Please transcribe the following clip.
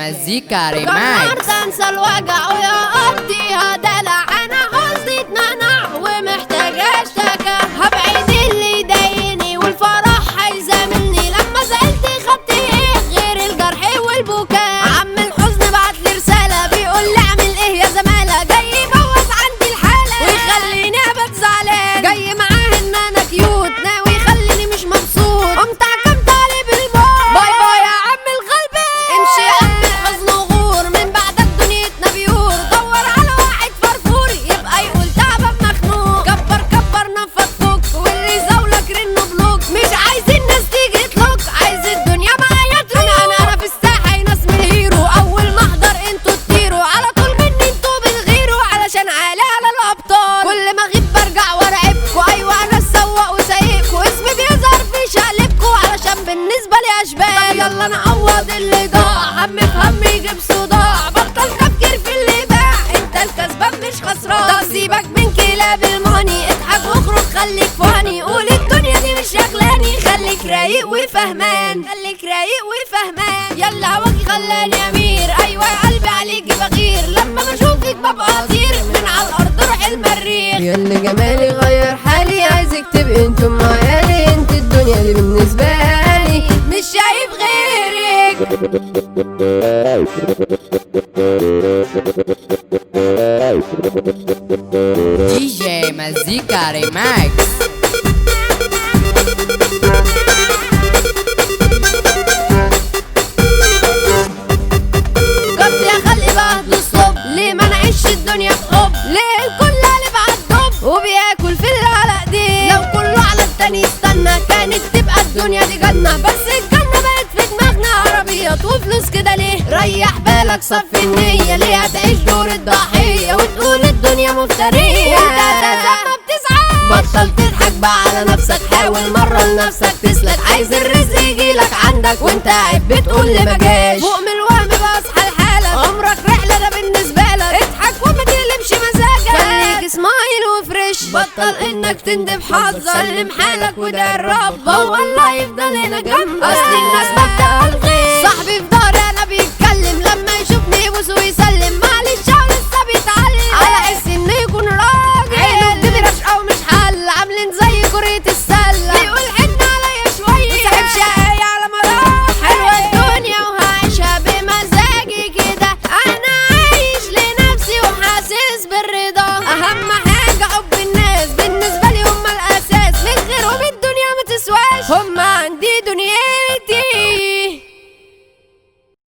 مزيكا ريماكس. قررت انسى الوجع ويقضيها دلع، انا قصدي اتنعنع ومحتاجة اشتكى، هبعد اللي يضايقني والفرح هيزاملني، لما زعلت خدت ايه غير الجرح والبكاء، عم الحزن بعتلي رسالة بيقول اعمل ايه يا زمالة، جاي يبوظ عندي الحالة ويخليني ابقى زعلان، جاي معاه ان انا كيوت ناوي يخليني مش مبسوط، قمت حكمت عليه بالموت، باي باي يا عم الغلبان، امشي يا عم الحزن وغور، من بعدك دنيتنا بيور، دور على واحد فرفور يبقى يقول تعبان مخنوق، كبر كبر نفض فك واللي يزاولك رنه بلوك، مش عايزين ناس تيجي تلوك، عايز الدنيا معايا تروح، انا في الساحة ناس من الهيرو، اول ما احضر انتوا تطيروا، على طول مني انتوا بتغيروا، علشان عالي على الابطال، كل ما اغيب برجع وارعبكوا، ايوه انا السواق وسايقكوا، اسمي بيظهر في شقلبكوا، علشان بالنسبة لي اشبال، يلا نعوض اللي ضاع، هم في هم يجيب صداع، بطل تفكير في اللي باع، انت الكسبان مش خسران، طب سيبك من كلاب الماني، اضحك واخرج خليك فاني، قول الدنيا دي مش شغلاني، خليك رايق وفهمان، خليك رايق وفهمان، يلا هواكي خلاني امير، ايوه يا قلبي عليكي بغير، لما بشوفك ببقى اطير، من على الارض روح المريخ، ياللي جمالي غير حالي، عايزك تبقي انتم معايا، انت الدنيا دي بالنسبة لي مش شايف غيرك. دي جي مزيكا ريماكس. جبت يا خلقي بهدل الصبح، ليه ما نعيش الدنيا بحب، ليه الكل قلب عالدب وبياكل في اللي على ايديه، لو كله على التاني يستنى كانت تبقى الدنيا دي جنة، بس الجنة بقت في دماغنا عربيات وفلوس كده ليه، ريح بالك صفي النية، ليه هتعيش دور الضحية وتقول الدنيا مفترية، وانت اساسا ما بتسعى، بطل تضحك بقى على نفسك، حاول مرة لنفسك تسلك، عايز الرزق يجيلك عندك وانت قاعد بتقول لي مجاش، فوق من الوهم بقى اصحى لحالك، عمرك رحلة ده بالنسبة لك، اضحك وما تقلبش مزاجك، خليك سمايل وفريش، بطل انك تندب حظك، سلم حالك وده الرب هو اللي هيفضل هنا جنبك، اصل الناس مبدأ الغير، صاحبي في ضهري انا بيتكلم، لما يشوفني يبوس ويسلم، معلش هو لسه بيتعلم، على حس انه يكون راجل، عينه بتبرش او مش حل، عاملين زي كرة السلة، بيقول حن عليا شوية، سحب شقاية على مراحل، حلوة الدنيا وهعيشها بمزاجي كده، انا عايش لنفسي وحاسس بالرضا، اهم حاجة حب الناس بالنسبة لي هم الاساس، من غيرهم الدنيا ما تسواش، هم